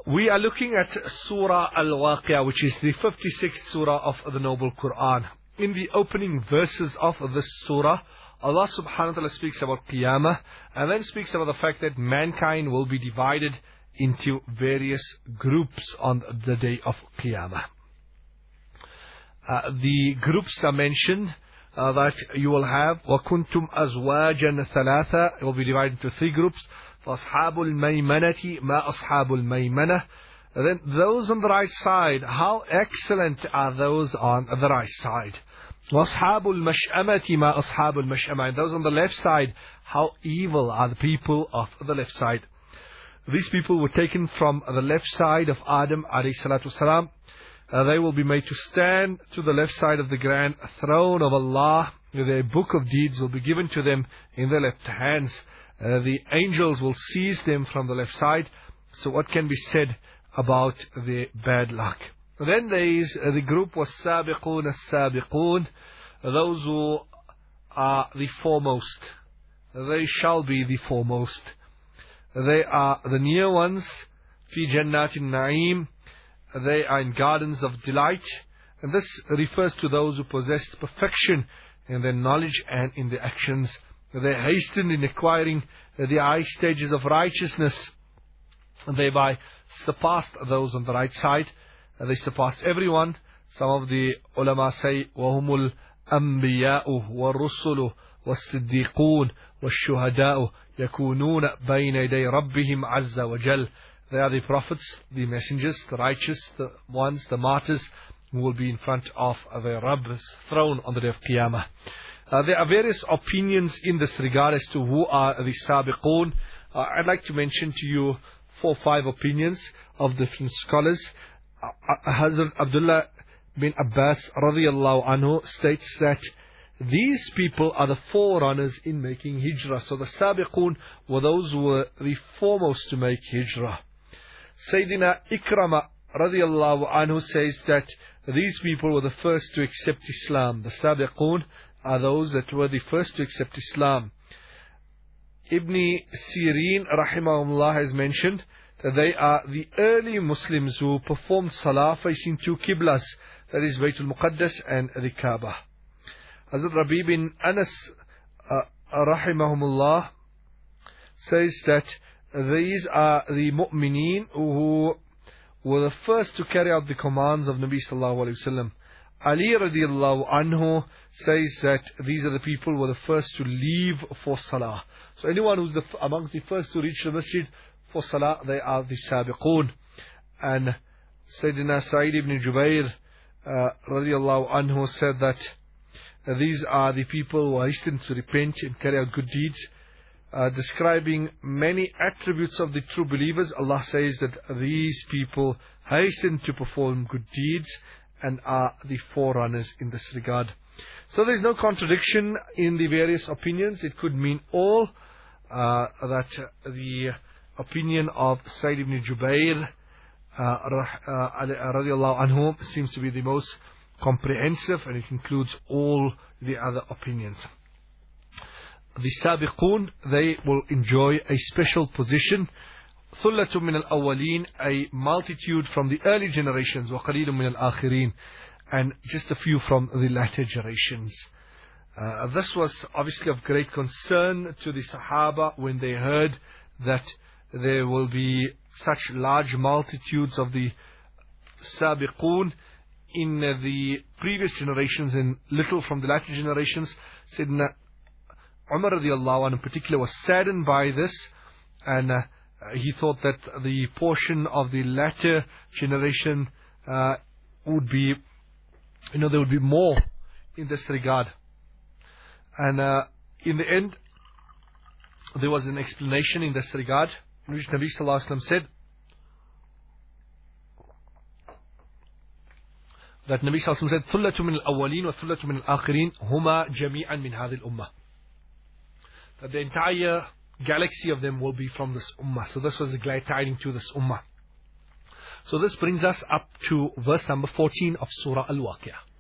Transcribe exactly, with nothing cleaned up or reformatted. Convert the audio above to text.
We are looking at Surah Al-Waqi'ah, which is the fifty-sixth Surah of the Noble Quran. In the opening verses of this Surah, Allah subhanahu wa ta'ala speaks about Qiyamah and then speaks about the fact that mankind will be divided into various groups on the day of Qiyamah. Uh, the groups are mentioned uh, that you will have وَكُنْتُمْ أَزْوَاجًا ثَلَاثًا. It will be divided into three groups. فَأَصْحَابُ الْمَيْمَنَةِ مَا أَصْحَابُ الْمَيْمَنَةِ. Then those on the right side, how excellent are those on the right side. وَأَصْحَابُ الْمَشْأَمَةِ مَا أَصْحَابُ الْمَشْأَمَةِ. And those on the left side, how evil are the people of the left side. These people were taken from the left side of Adam alayhi salatu wasalam. Uh, they will be made to stand to the left side of the grand throne of Allah. Their book of deeds will be given to them in their left hands. Uh, the angels will seize them from the left side. So what can be said about their bad luck? Then there is uh, the group was Sabiqun as-Sabiqun, those who are the foremost. They shall be the foremost. They are the near ones. Fi Jannatin Na'im. They are in gardens of delight. And this refers to those who possessed perfection in their knowledge and in their actions. They hastened in acquiring the high stages of righteousness, and thereby surpassed those on the right side. And they surpassed everyone. Some of the ulama say, وَهُمُ الْأَنْبِيَاءُ وَالرُّسُلُ وَالصِّدِّيقُونَ وَالشُّهَدَاءُ يَكُونُونَ بَيْنَ يَدَيْ رَبِّهِمْ عَزَّ وَجَلَّ. They are the prophets, the messengers, the righteous, the ones, the martyrs, who will be in front of their Rabb's throne on the day of Qiyamah. Uh, there are various opinions in this regard as to who are the Sabiqun. Uh, I'd like to mention to you four or five opinions of different scholars. Uh, Hazrat Abdullah bin Abbas radiyallahu anhu states that these people are the forerunners in making hijrah. So the Sabiqun were those who were the foremost to make hijrah. Sayyidina Ikrama radiyallahu anhu says that these people were the first to accept Islam. The Sabiqun are those that were the first to accept Islam. Ibn Sirin rahimahullah has mentioned that they are the early Muslims who performed salah facing two qiblas, that is Baytul Muqaddas and the Kaaba. Hazrat Rabi bin Anas uh, rahimahumullah says that these are the mu'mineen who were the first to carry out the commands of Nabi sallallahu alayhi wa sallam. Ali radiallahu anhu says that these are the people who were the first to leave for salah. So anyone who's the, amongst the first to reach the masjid for salah, they are the Sabiqun. And Sayyidina Sa'id ibn Jubair uh, radiallahu anhu said that uh, these are the people who hasten to repent and carry out good deeds. Uh, describing many attributes of the true believers, Allah says that these people hasten to perform good deeds and are the forerunners in this regard. So there is no contradiction in the various opinions. It could mean all. Uh, that uh, the opinion of Sayyid ibn Jubair uh, uh, radiallahu anhu seems to be the most comprehensive, and it includes all the other opinions. The Sabiqun, they will enjoy a special position. ثُلَّةٌ مِنَ الْأَوَّلِينَ, a multitude from the early generations, وَقَلِيلٌ مِنَ الْآخِرِينَ, and just a few from the latter generations. Uh, this was obviously of great concern to the Sahaba when they heard that there will be such large multitudes of the Sabiqun in uh, the previous generations and little from the latter generations. Sayyidina Umar radiallahu anhu in particular was saddened by this, and uh, he thought that the portion of the latter generation uh, would be, you know, there would be more in this regard. And uh, in the end, there was an explanation in this regard, in which Nabi sallallahu alaihi wasallam said that Nabi sallallahu alaihi wasallam said, ثُلَّةٌ مِنَ الْأَوَّلِينَ وَثُلَّةٌ مِنَ الْآخِرِينَ هُمَا جَمِيعًا مِنْ هَذِهِ الْأُمَّةِ. That the entire galaxy of them will be from this ummah. So this was a glad tidings to this ummah. So this brings us up to verse number fourteen of Surah Al-Waqi'ah.